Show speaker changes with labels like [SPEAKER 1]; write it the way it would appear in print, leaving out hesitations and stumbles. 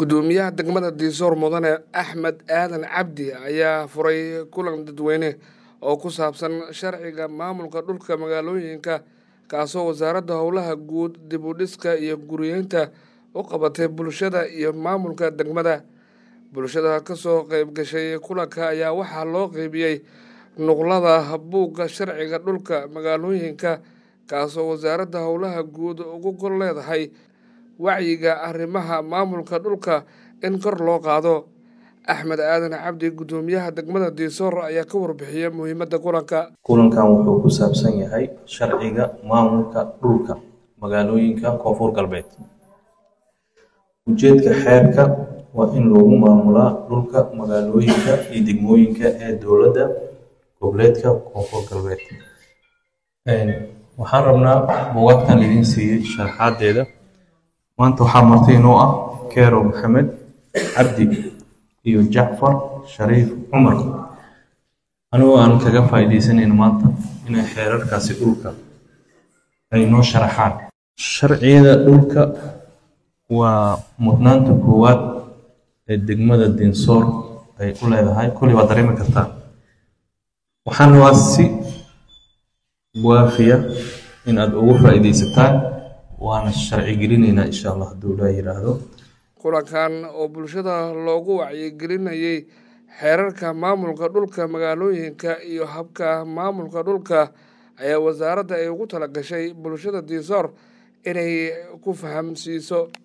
[SPEAKER 1] gudoomiyaha degmada Diisoor Mudane Axmed Aadan Cabdi ayaa furay kulan dadweyne oo ku saabsan sharciga maamulka dhulka magaalooyinka kaasoo wasaaradda howlaha guud dib u dhiska iyo guriyeynta u qabatay bulshada iyo maamulka degmada. Bulshada ka soo qayb gashay kulanka ayaa waxaa loo qaybiyey nuqlada buugga sharciga dhulka magaalooyinka kaasoo wasaaradda howlaha guud ugu gol leedahay wacyiga arrimaha maamulka dhulka in kor loo qaado. Axmed Aadan Cabdi gudoomiyaha degmada Diisoor ayaa ka warbixiyay muhiimadda kulanka.
[SPEAKER 2] Kulankan wuxuu ku saabsan yahay sharciga maamulka dhulka magaalooyinka Koonfur Galbeed. Ujeedka xeerka waa in lagu maamulaa dhulka magaalooyinka iyo degmooyinka ee dowladda goboleedka Koonfur Galbeed. Waxaan rabnaa buugaagtan idin siiyay sharaxaadeeda. Maanta waxaa marti inoo ah Keero Maxamed Cabdi iyo Jacfar Shariif Cumar. Anigoo aan kaga faa'iideysanayno maanta inay xeerarkaasi dhulka ay noo sharaxaan. Sharciyada dhulka waa mudnaanta koowaad ee degmada Diisoor ay u leedahay. Kulli waa dareemi kartaa. Waxaan rabaa si waafiya in aad ugu faa'iideysataan waana sharci gelinaynaa insha Allah hadduu Ilaahay yiraahdo.
[SPEAKER 1] Kulankan oo bulshada loogu wacyigelinayay xeerarka maamulka dhulka magaalooyinka iyo habka maamulka dhulka ayaa wasaaradda ay ugu talagashay bulshada Diisoor inay ku fahamsiiso